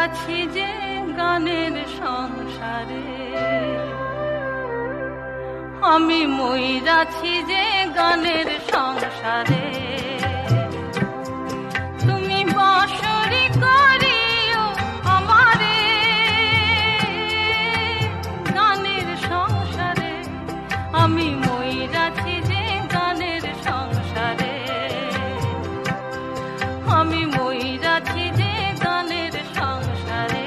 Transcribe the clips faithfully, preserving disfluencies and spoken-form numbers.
মইরাছি যে গানের সংসারে, আমি মইরাছি যে গানের সংসারে। তুমি বাঁশরি করিও আমারে গানের সংসারে, আমি মইরাছি যে গানের সংসারে, আমি মইরাছি যে গানের সংসারে।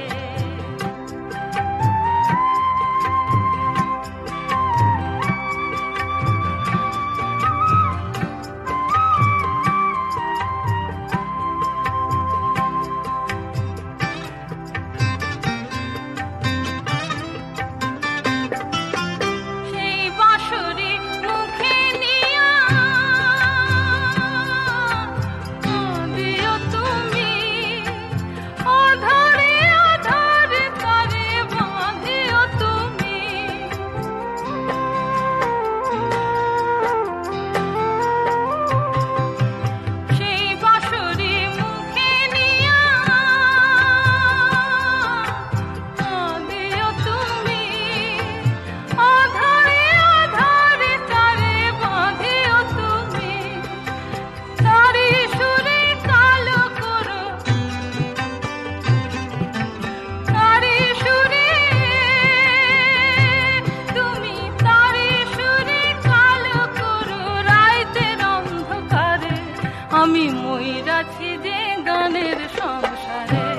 আমি মইরাছি যে গানের সংসারে,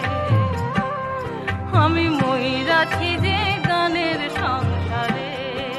আমি মইরাছি যে গানের সংসারে।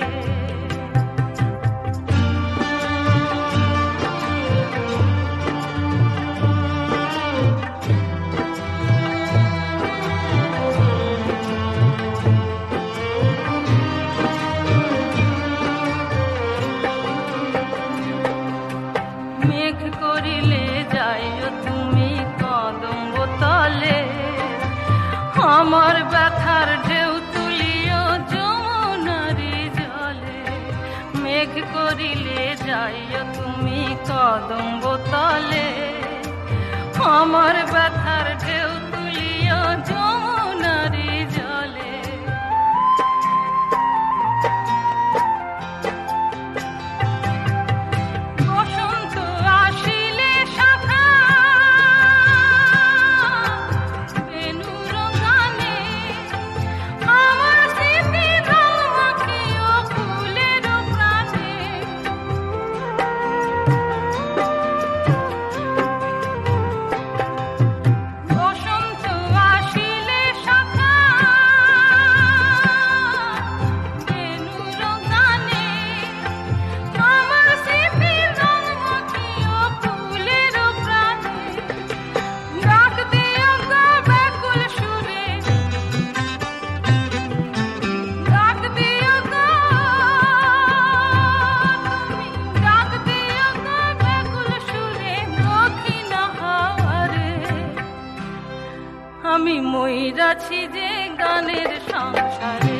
মেঘ করিলে যাইও তুমি কদম্ব তলে, আমার ব্যথার ঢেউ তুলিও যমুনারি জলে। মেঘ করিলে যাইও তুমি কদম্ব তলে, আমার ব্যথার ঢেউ তুলিও যমুনারি জলে। আমি মইরাছি যে গানের সংসারে,